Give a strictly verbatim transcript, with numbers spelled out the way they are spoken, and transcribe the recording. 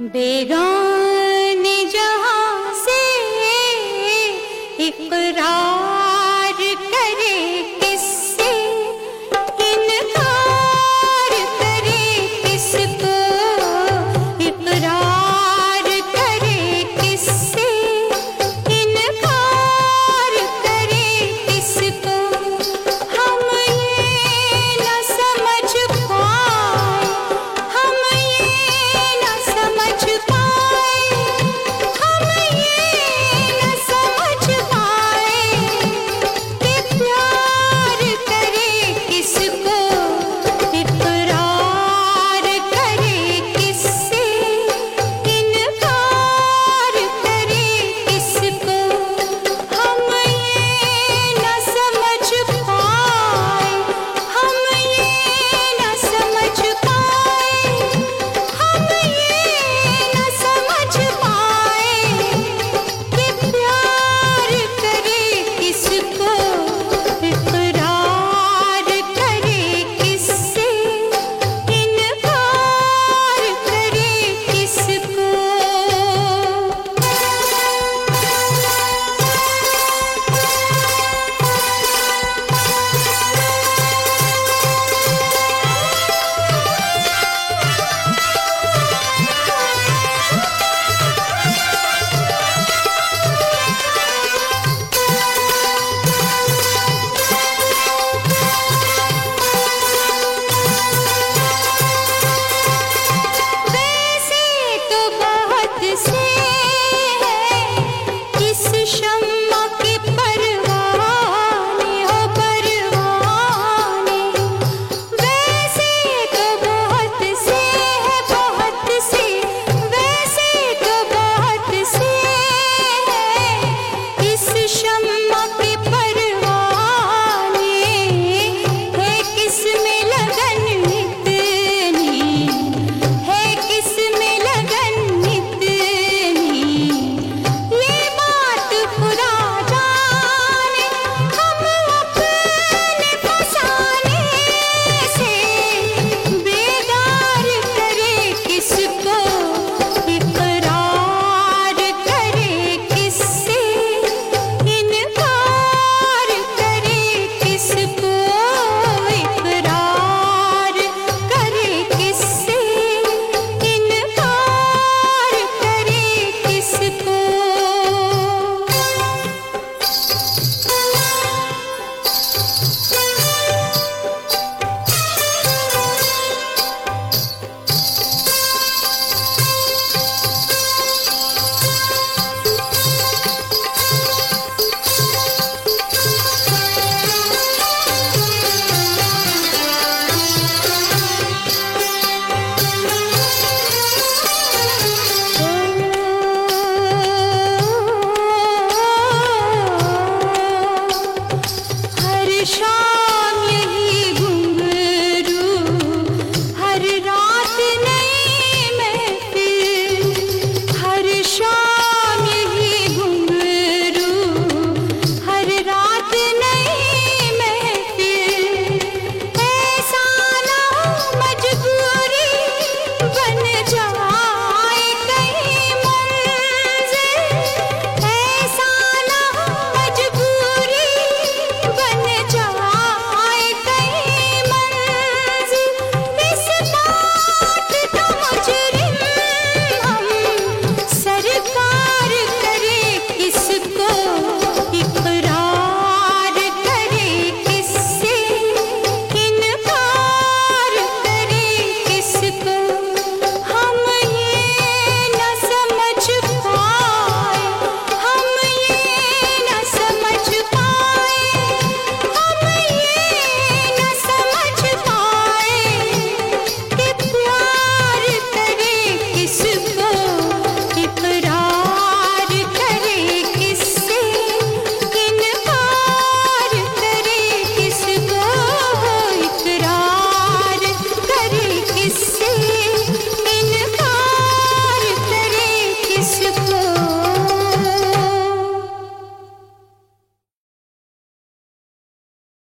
बेगाने जहां से इकरार करे किससे, इनकार करे किसको, इकरार करे किससे, इनकार करे किसको। हम ये न समझ पाए, हम ये न समझ पाए, हम ये न समझ पाए कि प्यार करे किसको, इकरार करे किससे, इनकार करे किसको। हम ये न समझ पाए, हम ये न समझ पाए, हम ये न समझ पाए कि प्यार करे किसको, इकरार करे किससे, इनकार करे किसको। वैसे तो बहुत से